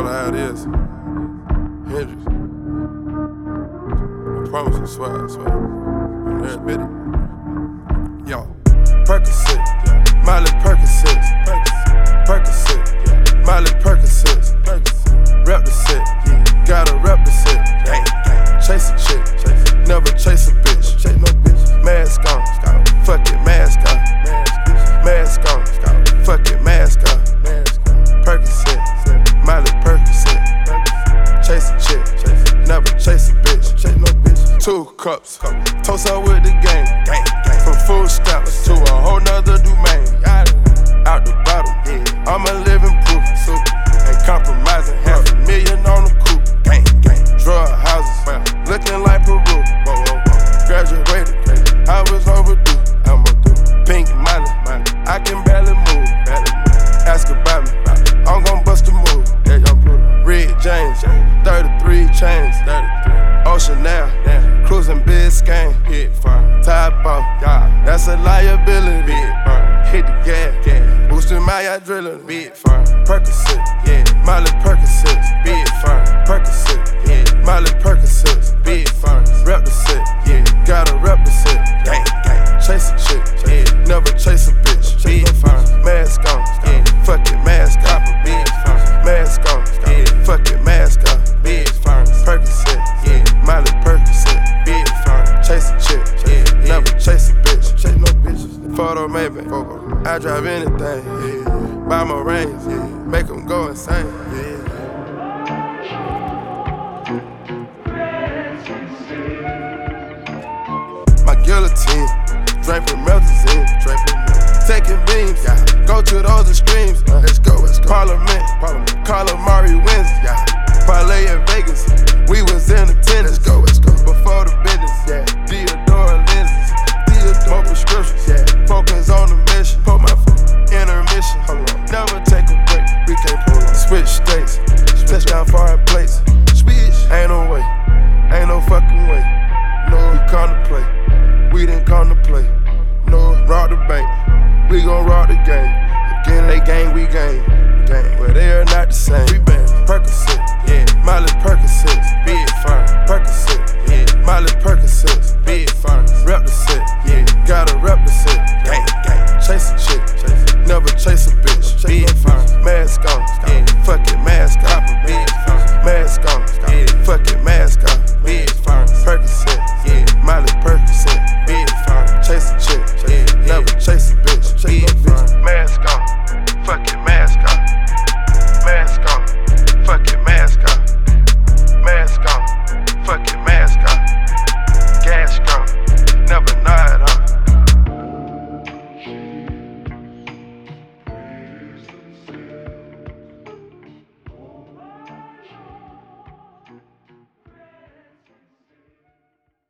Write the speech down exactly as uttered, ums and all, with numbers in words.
matter how it is. Hendrix. I promise you, swear, I swear. I'm there, admit it. Yo, Percocet, Miley Percocet, Percocet, Miley Percocet, rep the set, gotta rep the set. Chase a chick, never chase a bitch. Mask on, fuck it, mask on. Mask on, fuck it, mask on. Percocet, Miley Percocet. Chase a chick, never chase a bitch. Two cups, toast up with the game. From food stamps to a whole nother domain. Out the bottom, I'm a living proof. Ain't compromising, half a million on the coupe. Drug houses, looking like Peru. Graduated, I was overdue. I'm overdue. Pink Miley, I can barely move. Ask about me, I'm gon' bust a move. Red James, thirty-three chains. Ocean now, cruising Biscayne. Top off, that's a liability. Hit the gas, boosting my adrenaline. Percocet, yeah, Miley Percocet, big firm. Percocet, yeah, Miley Percocet, big firm. Rep the set, yeah, gotta rep the set. Gang, gang, chase a chick, yeah, never chase a bitch. Big firm, mask on, yeah, fuck it, mask on. Big firm, mask on, yeah, fuck it, mask on. Big firm, Percocet, yeah, Miley Percocet, big firm. Chase a chick, yeah, never chase a bitch. Chase no bitches. Photo maybe, I drive anything, yeah. Buy my range, yeah. Make them go insane, yeah. My guillotine, draping melazine, draping taking beams, yeah. Go to those extremes, uh, let's go, let's go. Parliament, Parliament. Calamari wins, yeah. Parlay in Vegas, we was in attendance, let's go, let's go. Before the business, yeah. Theodore lenses, Theodore prescriptions, yeah. Focus on the mission, put my foot, intermission, hold on. Never take a break, we can't pull on. Switch states, touchdown foreign plates, switch, ain't no way, ain't no fucking way. No, we come to play, we didn't come to play. No, rob the bank, we gon' rob the game. Again, they gang, we gang, gang. But they are not the same. We been Percocet, yeah, Miley Percocet, big firm. Percocet, yeah, Miley Percocet, big firm. Rep the set, yeah, gotta rep the set. Gang, gang, chase a chick, chase. Never chase a bitch. Big firm, mask on,